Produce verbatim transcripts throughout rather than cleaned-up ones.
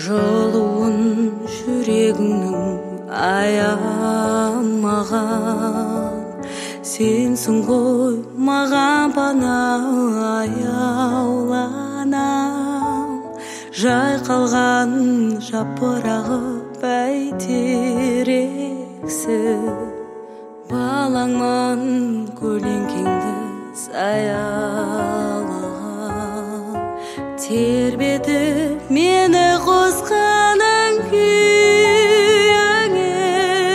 жолуын жүрегіңнің аямаған, сенсің ғой маған пана аяуланам. Жайқалған жапырағы бәйтерексің, балаңмын көлеңкеңді саялаған. Тербетіп мені қосқаның күйіңе,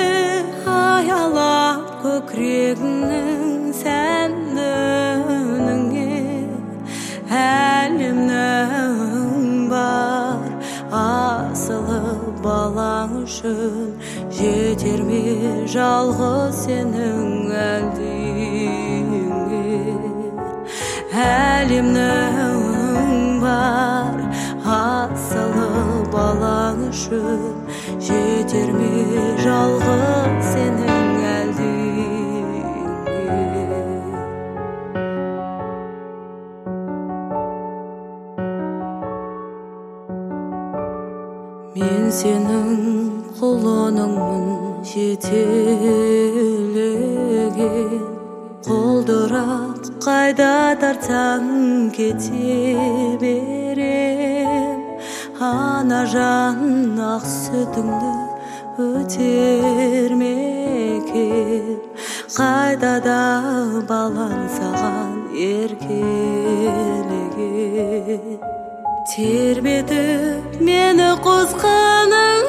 аялап көкірегіңнің сәнді үніңе. Әлемнің бар асылы балаң үшін, жетер ме жалғыз сенің әлдиіңе. Әлемнің бар асылы балаң үшін, жетер ме жалғыз сенің әлдиіңе. Мен сенің құлыныңмын жетелеген, қолдырап қайда тартсаң кете берем. Ана жан ақ сүтіңді өтер ме екен, қайда да балаң саған еркелеген. Тербетіп мені қосқаның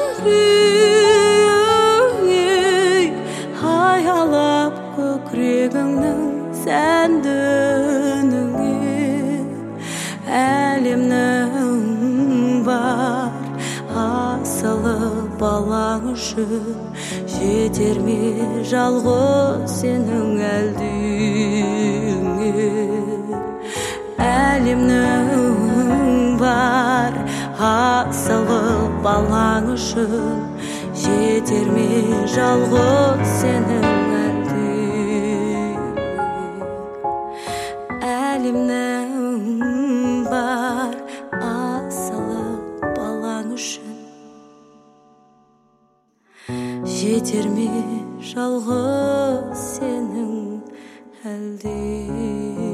күйіңе, аялап көкірегіңнің сәнді үніңе. Әлемнің бар асылы балаң үшін, жетер ме жалғыз сенің әлдиіңе. Әлемнің бар асылы балаң үшін, жетер ме жалғыз сенің әлдиіңе. Әлемнің бар асылы балаң үшін, жетер ме жалғыз сенің әлдиіңе.